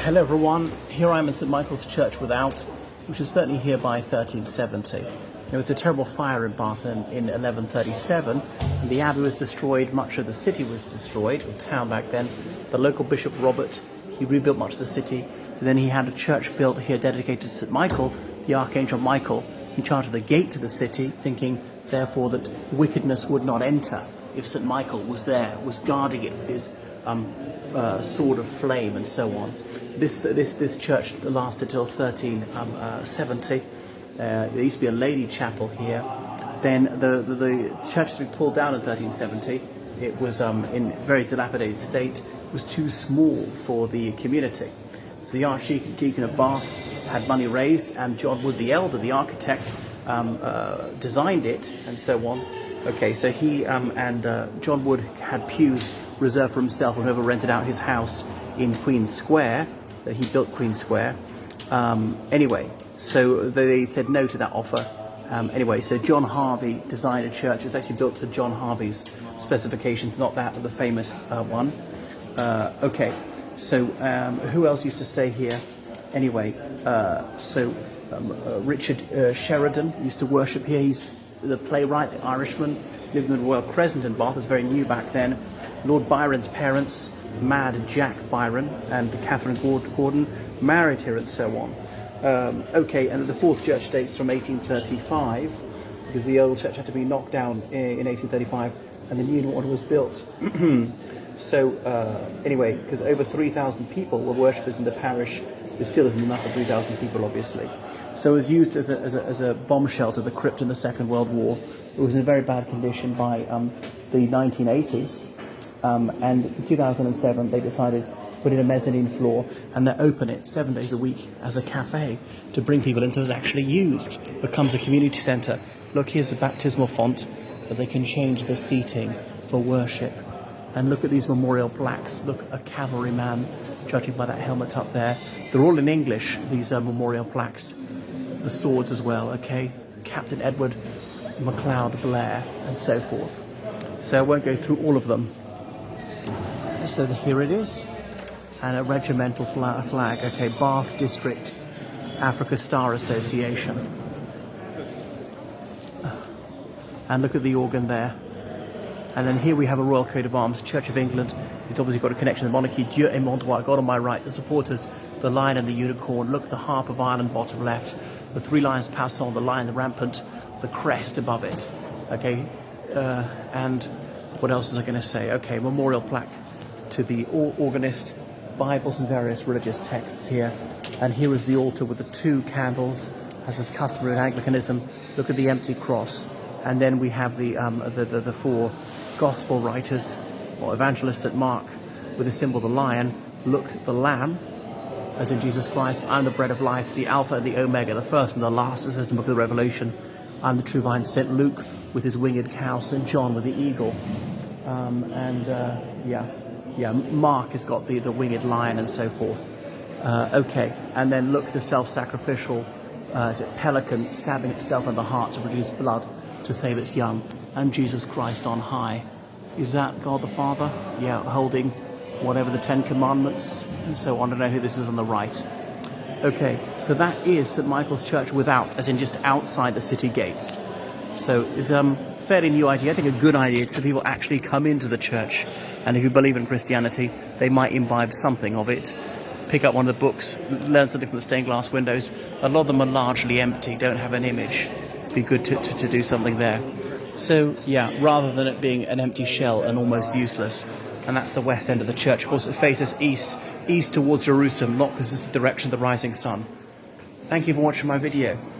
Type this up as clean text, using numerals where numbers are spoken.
Hello everyone, here I am in St Michael's Church Without, which was certainly here by 1370. There was a terrible fire in Bath in 1137, and the abbey was destroyed, much of the city was destroyed, or town back then. The local Bishop Robert, he rebuilt much of the city, and then he had a church built here dedicated to St Michael, the Archangel Michael, in charge of the gate to the city, thinking therefore that wickedness would not enter if St Michael was there, was guarding it with his sword of flame and so on. This church lasted till 1370. There used to be a lady chapel here. Then the church had been pulled down in 1370. It was in very dilapidated state. It was too small for the community. So the Archdeacon of Bath had money raised, and John Wood the Elder, the architect, designed it and so on. Okay, so he and John Wood had pews reserved for himself whenever rented out his house in Queen Square. He built Queen Square. Anyway, so they said no to that offer. Anyway, so John Harvey designed a church. It was actually built to John Harvey's specifications, not that of the famous one. Okay, so who else used to stay here? Anyway, Richard Sheridan used to worship here. He's the playwright, the Irishman, lived in the Royal Crescent in Bath. It was very new back then. Lord Byron's parents, Mad Jack Byron and Catherine Gordon, married here and so on. Okay, and the fourth church dates from 1835, because the old church had to be knocked down in 1835 and the new one was built. So anyway, because over 3,000 people were worshippers in the parish, it still isn't enough for 3,000 people, obviously. So it was used as a bomb shelter, the crypt in the Second World War. It was in very bad condition by the 1980s. And in 2007 they decided to put in a mezzanine floor and they open it 7 days a week as a cafe to bring people in, so it's actually used. It becomes a community centre. Look, here's the baptismal font, but they can change the seating for worship. And look at these memorial plaques. Look, a cavalryman, judging by that helmet up there. They're all in English, these memorial plaques. The swords as well, okay? Captain Edward MacLeod Blair and so forth. So I won't go through all of them. So here it is, and a regimental flag. Okay, Bath District Africa Star Association. And look at the organ there. And then here we have a royal coat of arms, Church of England. It's obviously got a connection to the monarchy. Dieu et mon droit, God on my right. The supporters, the lion and the unicorn. Look, the harp of Ireland, bottom left. The three lions passant, the lion, the rampant, the crest above it. Okay, and what else was I going to say? Okay, memorial plaque to the organist, Bibles and various religious texts here. And here is the altar with the two candles, as is customary in Anglicanism. Look at the empty cross. And then we have the four gospel writers, or evangelists at Mark, with the symbol of the lion. Look, the lamb, as in Jesus Christ. I'm the bread of life, the Alpha and the Omega, the first and the last, as in the book of the Revelation. I'm the true vine. St. Luke with his winged cow, St. John with the eagle. Mark has got the winged lion and so forth. Okay, and then look, the self-sacrificial pelican stabbing itself in the heart to produce blood to save its young, and Jesus Christ on high. Is that God the Father? Yeah, holding whatever the Ten Commandments and so on. I don't know who this is on the right. Okay, so that is St Michael's Church Without, as in just outside the city gates. So it's fairly new idea. I think a good idea so people actually come into the church, and if you believe in Christianity they might imbibe something of it, pick up one of the books, learn something from the stained glass windows. A lot of them are largely empty, don't have an image. It'd be good to do something there. So yeah, rather than it being an empty shell and almost useless. And that's the west end of the church. Of course it faces east towards Jerusalem, not because it's the direction of the rising sun. Thank you for watching my video.